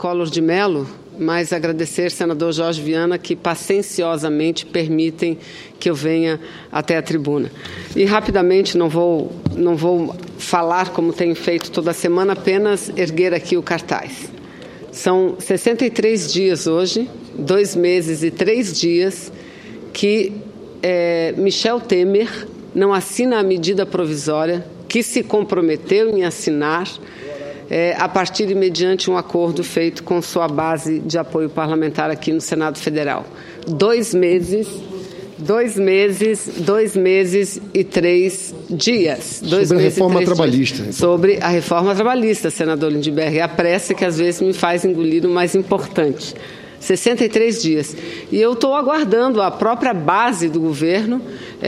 Collor de Mello, mas agradecer, senador Jorge Viana, que pacienciosamente permitem que eu venha até a tribuna. E, rapidamente, não vou falar como tenho feito toda semana, apenas erguer aqui o cartaz. São 63 dias hoje, 2 meses e 3 dias, que Michel Temer não assina a medida provisória que se comprometeu em assinar a partir e mediante um acordo feito com sua base de apoio parlamentar aqui no Senado Federal. 2 meses e 3 dias. Sobre a reforma trabalhista. Sobre a reforma trabalhista, senador Lindbergh. A pressa que às vezes me faz engolir o mais importante. 63 dias. E eu estou aguardando a própria base do governo.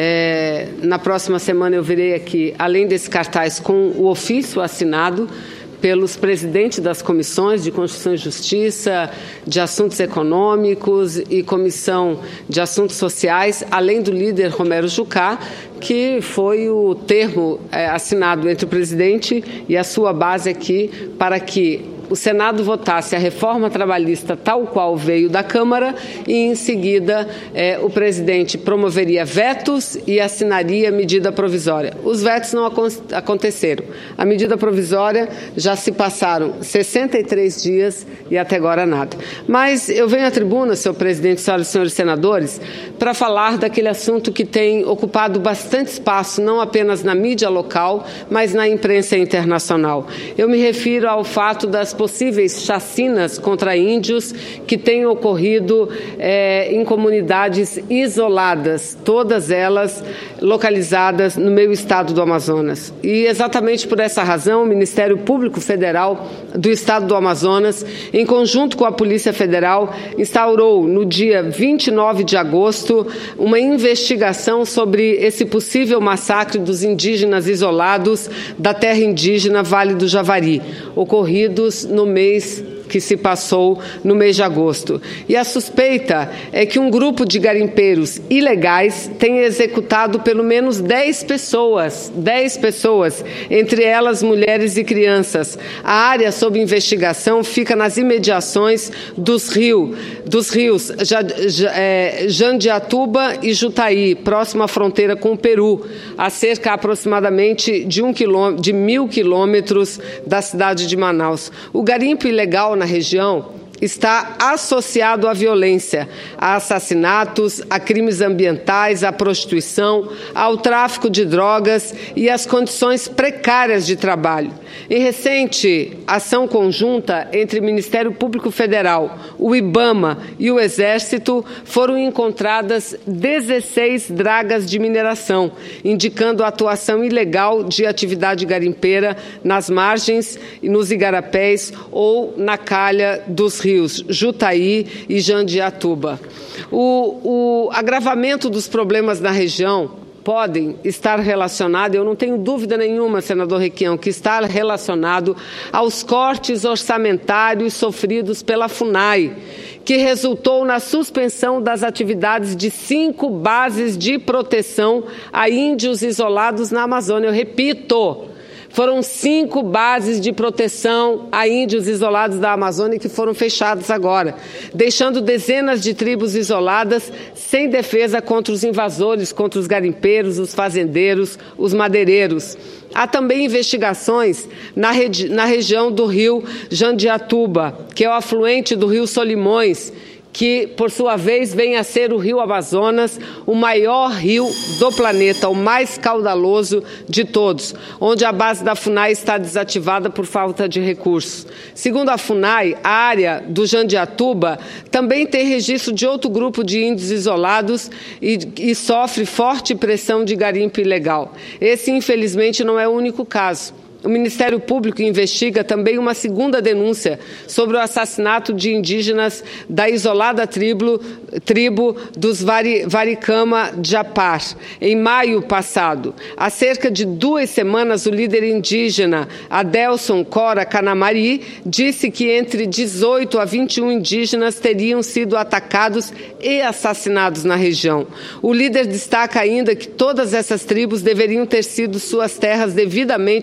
Na próxima semana eu virei aqui, além desse cartaz, com o ofício assinado pelos presidentes das comissões de Constituição e Justiça, de Assuntos Econômicos e Comissão de Assuntos Sociais, além do líder Romero Jucá, que foi o termo assinado entre o presidente e a sua base aqui para que o Senado votasse a reforma trabalhista tal qual veio da Câmara e, em seguida, o presidente promoveria vetos e assinaria medida provisória. Os vetos não aconteceram. A medida provisória já se passaram 63 dias e até agora nada. Mas eu venho à tribuna, senhor presidente, senhoras e senhores senadores, para falar daquele assunto que tem ocupado bastante espaço, não apenas na mídia local, mas na imprensa internacional. Eu me refiro ao fato das possíveis chacinas contra índios que têm ocorrido em comunidades isoladas, todas elas localizadas no meu estado do Amazonas. E exatamente por essa razão, o Ministério Público Federal do Estado do Amazonas, em conjunto com a Polícia Federal, instaurou no dia 29 de agosto uma investigação sobre esse possível massacre dos indígenas isolados da terra indígena Vale do Javari, ocorridos no mês que se passou no mês de agosto. E a suspeita é que um grupo de garimpeiros ilegais tenha executado pelo menos 10 pessoas, entre elas mulheres e crianças. A área sob investigação fica nas imediações dos rios Jandiatuba e Jutaí, próximo à fronteira com o Peru, a cerca aproximadamente de 1.000 quilômetros da cidade de Manaus. O garimpo ilegal na região está associado à violência, a assassinatos, a crimes ambientais, à prostituição, ao tráfico de drogas e às condições precárias de trabalho. Em recente ação conjunta entre o Ministério Público Federal, o IBAMA e o Exército, foram encontradas 16 dragas de mineração, indicando a atuação ilegal de atividade garimpeira nas margens, nos igarapés ou na calha dos rios Jutaí e Jandiatuba. O agravamento dos problemas na região podem estar relacionados, eu não tenho dúvida nenhuma, senador Requião, que está relacionado aos cortes orçamentários sofridos pela FUNAI, que resultou na suspensão das atividades de 5 bases de proteção a índios isolados na Amazônia. Eu repito, foram 5 bases de proteção a índios isolados da Amazônia que foram fechadas agora, deixando dezenas de tribos isoladas sem defesa contra os invasores, contra os garimpeiros, os fazendeiros, os madeireiros. Há também investigações na região do rio Jandiatuba, que é o afluente do rio Solimões, que, por sua vez, vem a ser o rio Amazonas, o maior rio do planeta, o mais caudaloso de todos, onde a base da FUNAI está desativada por falta de recursos. Segundo a FUNAI, a área do Jandiatuba também tem registro de outro grupo de índios isolados e sofre forte pressão de garimpo ilegal. Esse, infelizmente, não é o único caso. O Ministério Público investiga também uma segunda denúncia sobre o assassinato de indígenas da isolada tribo dos Varicama Japar, em maio passado. Há cerca de 2 semanas, o líder indígena Adelson Cora Canamari disse que entre 18 a 21 indígenas teriam sido atacados e assassinados na região. O líder destaca ainda que todas essas tribos deveriam ter sido suas terras devidamente reconhecidas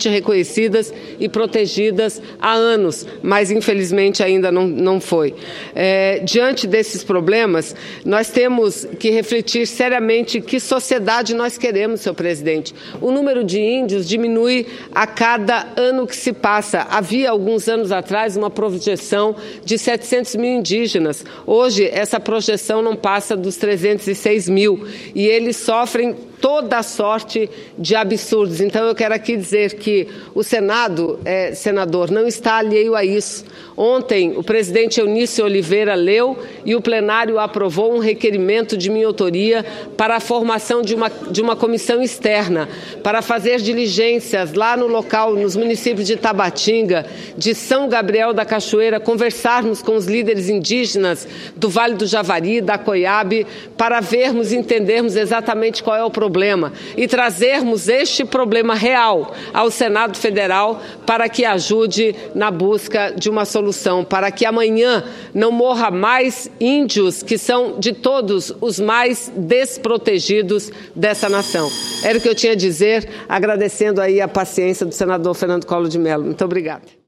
esquecidas e protegidas há anos, mas infelizmente ainda não foi. Diante desses problemas, nós temos que refletir seriamente que sociedade nós queremos, senhor presidente. O número de índios diminui a cada ano que se passa. Havia, alguns anos atrás, uma projeção de 700 mil indígenas. Hoje, essa projeção não passa dos 306 mil. E eles sofrem toda a sorte de absurdos. Então, eu quero aqui dizer que o Senado, senador, não está alheio a isso. Ontem, o presidente Eunício Oliveira leu e o plenário aprovou um requerimento de minha autoria para a formação de uma comissão externa, para fazer diligências lá no local, nos municípios de Tabatinga, de São Gabriel da Cachoeira, conversarmos com os líderes indígenas do Vale do Javari, da Coiabe, para vermos e entendermos exatamente qual é o problema e trazermos este problema real ao Senado Federal para que ajude na busca de uma solução, para que amanhã não morra mais índios que são de todos os mais desprotegidos dessa nação. Era o que eu tinha a dizer, agradecendo aí a paciência do senador Fernando Collor de Mello. Muito obrigada.